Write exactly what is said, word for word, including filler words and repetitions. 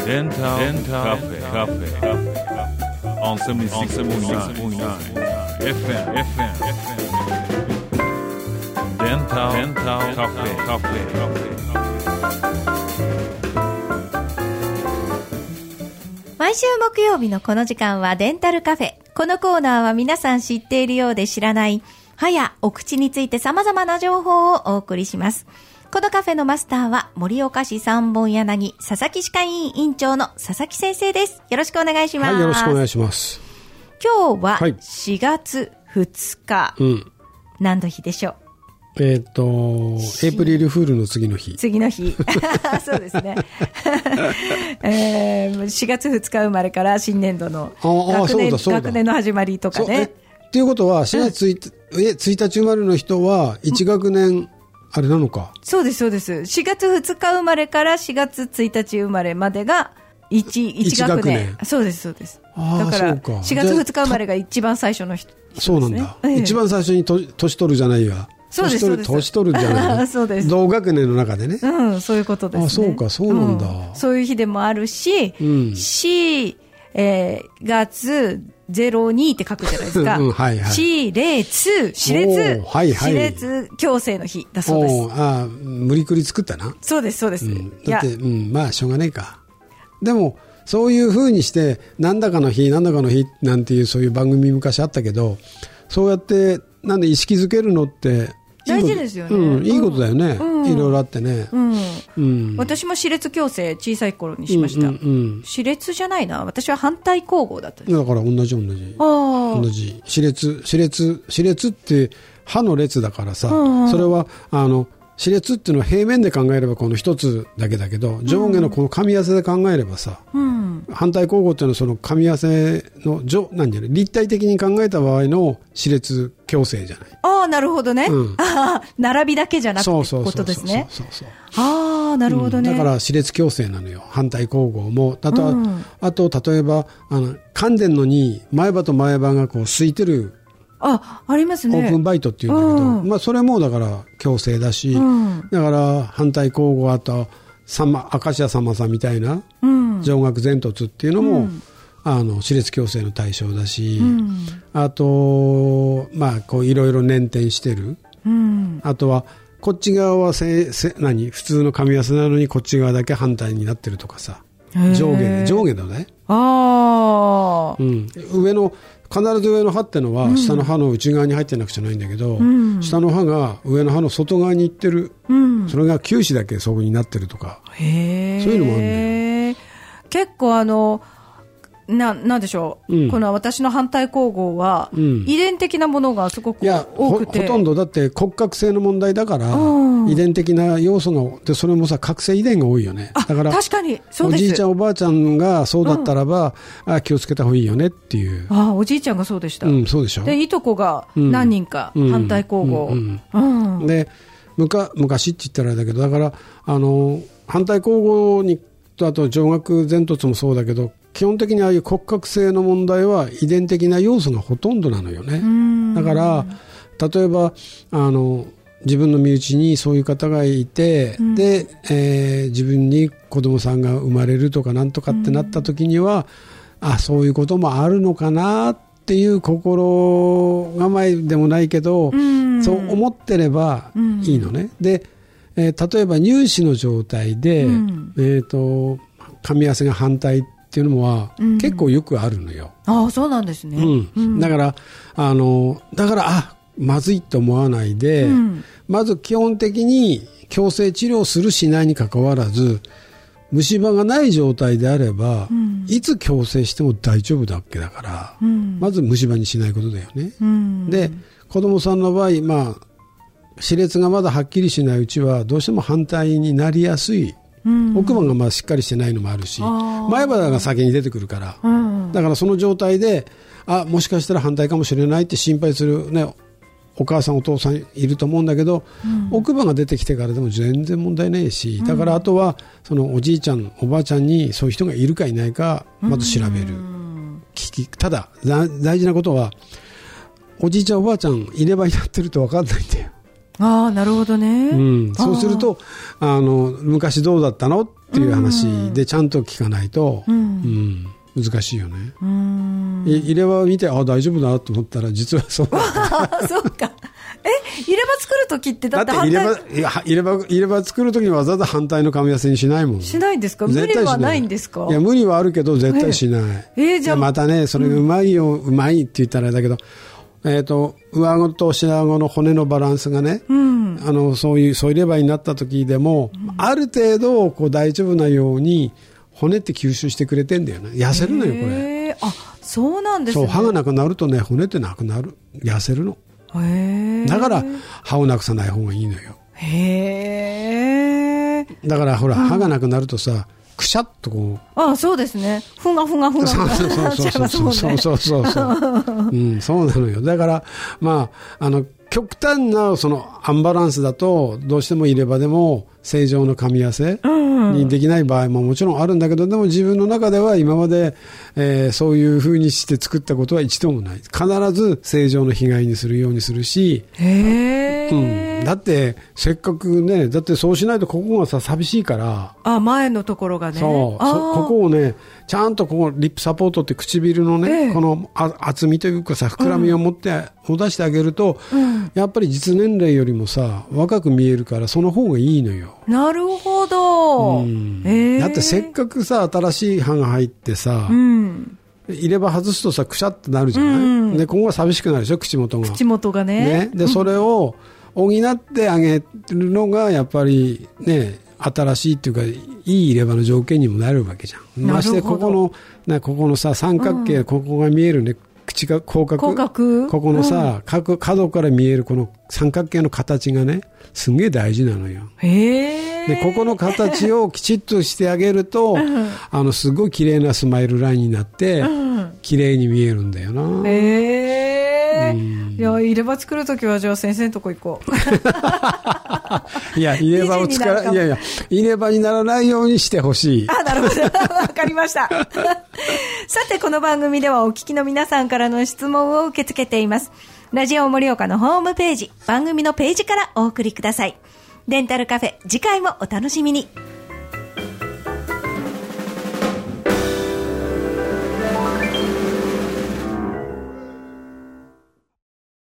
デンタルカフェカフェ on セブンティーシックスポイントナイン エフエム エフエム デンタルカフェカフェ毎週木曜日のこの時間はデンタルカフェ。このコーナーは皆さん知っているようで知らない歯やお口について様々な情報をお送りします。このカフェのマスターは盛岡市三本柳佐々木歯科医院院長の佐々木先生です。よろしくお願いします。 はい、よろしくお願いします。 今日はしがつふつか、はい、うん、何の日でしょう？ えっ、ー、とエイプリルフールの次の日次の日そうですね、えー、しがつふつか生まれから新年度の学年、学年の始まりとかね。 っていうことはしがつついたち、うん、えついたち生まれの人はいち学年あれなのか。 そうですそうです。しがつふつか生まれからしがつついたち生まれまでが 1, 1学年。そうですそうです。だからしがつふつか生まれが一番最初の人、ね、 そうなんだ、ええ、一番最初にと年取るじゃないわ。 そうですそうです。 年取るじゃないそうです。 同学年の中でね。 うん、そういうことですね。 あ、そうか、そうなんだ。 うん、そういう日でもあるし、うん、し、えー、月ゼロにって書くじゃないですか。うん、はいはい。し列、し列、はいはい、し列矯正の日だそうです。 ああ、無理くり作ったな。 そうですそうです。うん、 だって、うん、まあしょうがないか。でもそういう風にしてなんだかの日なんだかの日なんていうそういう番組昔あったけど、そうやってなんで意識づけるのって大事ですよね。 うん、いいことだよね、うん、いろいろあってね、うんうん、私も歯列矯正小さい頃にしました、うんうんうん、歯列じゃないな、私は反対交互だったです。 だから同じ同じ同じ歯列歯列歯列って歯の列だからさ、うんうん、それはあの歯列っていうのは平面で考えればこの一つだけだけど、上下のこの噛み合わせで考えればさ、うん、反対交互っていうのはその噛み合わせの何じゃない立体的に考えた場合の歯列矯正じゃない。 ああ、なるほどね、うん、あ並びだけじゃなくてってことですね。ああ、なるほどね、うん、 だから歯列矯正なのよ、反対交互も。あとは、うん、あと例えばあの噛んでんのに前歯と前歯がこう空いてる、 あ、ありますね。 オープンバイトっていうんだけど、うん、まあ、それもだから矯正だし、うん、だから反対交互、あとアカシアサマサみたいな、うん、上顎前突っていうのも、うん、あの歯列矯正の対象だし、うん、あとまあこういろいろ捻転してる、うん、あとはこっち側はせせ何普通の噛み合わせなのにこっち側だけ反対になってるとかさ、上下で上下だね。あ、うん、上の必ず上の歯ってのは下の歯の内側に入ってなくちゃないんだけど、うん、下の歯が上の歯の外側に行ってる、うん、それが臼歯だけそこになってるとか、へー、そういうのもあるんだよ。 結構あのな, なんでしょう、うん、この私の反対交互は、うん、遺伝的なものがすごく多くて、いや ほ, ほとんどだって骨格性の問題だから、うん、遺伝的な要素がで、それもさ覚醒遺伝が多いよね。だから確かにそうです。 おじいちゃんおばあちゃんがそうだったらば、うん、あ気をつけた方がいいよねっていう。 あ、おじいちゃんがそうでした、うん、 そうでしょ。 でいとこが何人か、うん、反対交互、うんうんうん、でむか昔って言ったらあれだけど、だからあの反対交互にとあと上顎前突もそうだけど、基本的にああいう骨格性の問題は遺伝的な要素がほとんどなのよね。だから例えばあの自分の身内にそういう方がいて、うん、で、えー、自分に子供さんが生まれるとかなんとかってなった時には、うん、あそういうこともあるのかなっていう心構えでもないけど、うん、そう思ってればいいのね、うん、で、えー、例えば乳歯の状態で、うん、えーと、噛み合わせが反対っていうのは、うん、結構よくあるのよ。 ああ、そうなんですね、 うんうん、だからあのだからあまずいと思わないで、うん、まず基本的に矯正治療するしないにかかわらず虫歯がない状態であれば、うん、いつ矯正しても大丈夫だっけだから、うん、まず虫歯にしないことだよね、うん、で子供さんの場合、まあ、歯列がまだはっきりしないうちはどうしても反対になりやすい、うん、奥歯がまあしっかりしてないのもあるし、前歯が先に出てくるから、うん、だからその状態であもしかしたら反対かもしれないって心配するねお母さんお父さんいると思うんだけど、うん、奥歯が出てきてからでも全然問題ないし、だからあとはそのおじいちゃんおばあちゃんにそういう人がいるかいないかまず調べる、うん、聞きただ大事なことはおじいちゃんおばあちゃん入れ歯になってると分かんないんだよ。 ああ、なるほどね、 うん、そうするとあの昔どうだったのっっていう話でちゃんと聞かないと、うんうん、難しいよね。うーん、入れ歯を見て、あ、大丈夫だと思ったら実はそうだったそうか。え、入れ歯作るときってだって反対、 だって入れ歯、入れ歯、入れ歯作るときにわざわざ反対の噛み合わせにしないもん。 しないんですか？無理はないんですか？ いや、無理はあるけど絶対しない。 えー、じゃあまたね、それがうまいよ、うん、うまいって言ったらあれだけど、えっと、上顎と下顎の骨のバランスがね、うん、あの、そういう、そういうレバーになった時でも、うん、ある程度、こう大丈夫なように、骨って吸収してくれてんだよね。痩せるのよ、これ。 あ、そうなんですね。 そう、歯がなくなるとね、骨ってなくなる。痩せるの。へー。だから、歯をなくさない方がいいのよ。 へー。 だから、ほら、うん、歯がなくなるとさ、くしゃっとこう。 ああ、そうですね。ふがふがふがふが。 そうそうそうそうそうそうそう。うん、そうなのよ。だから、まあ、あの、極端なそのアンバランスだとどうしても入れ歯でも正常の噛み合わせにできない場合ももちろんあるんだけど、でも自分の中では今まで、えー、そういう風にして作ったことは一度もない。必ず正常の被害にするようにするし、へー、うん、だってせっかくね、だってそうしないとここがさ寂しいから、 あ、前のところがね、 そう、そここをねちゃんとここリップサポートって唇のね、えー、この厚みというかさ膨らみを持って、うん、出してあげると、うん、やっぱり実年齢よりもさ若く見えるからその方がいいのよ。 なるほど、うん、 えー、だってせっかくさ新しい歯が入ってさ、うん、入れ歯外すとさくしゃってなるじゃない、うん、で今後は寂しくなるでしょ、口元が口元が ね, ねでそれを補ってあげるのがやっぱりね新しいっていうかいい入れ歯の条件にもなるわけじゃん。ましてここの、ね、ここのさ三角形、うん、ここが見えるね、口が広角、 広角ここのさ、うん、角, 角から見えるこの三角形の形がねすんげえ大事なのよ。 へー。 でここの形をきちっとしてあげると、うん、あのすごい綺麗なスマイルラインになって、うん、綺麗に見えるんだよな。 へー、うん、いや入れ歯作るときはじゃあ先生のとこ行こういや入れ歯を使う、いやいや入れ歯にならないようにしてほしい。 あ、なるほどわかりましたさてこの番組ではお聞きの皆さんからの質問を受け付けています。ラジオ盛岡のホームページ、番組のページからお送りください。デンタルカフェ、次回もお楽しみに。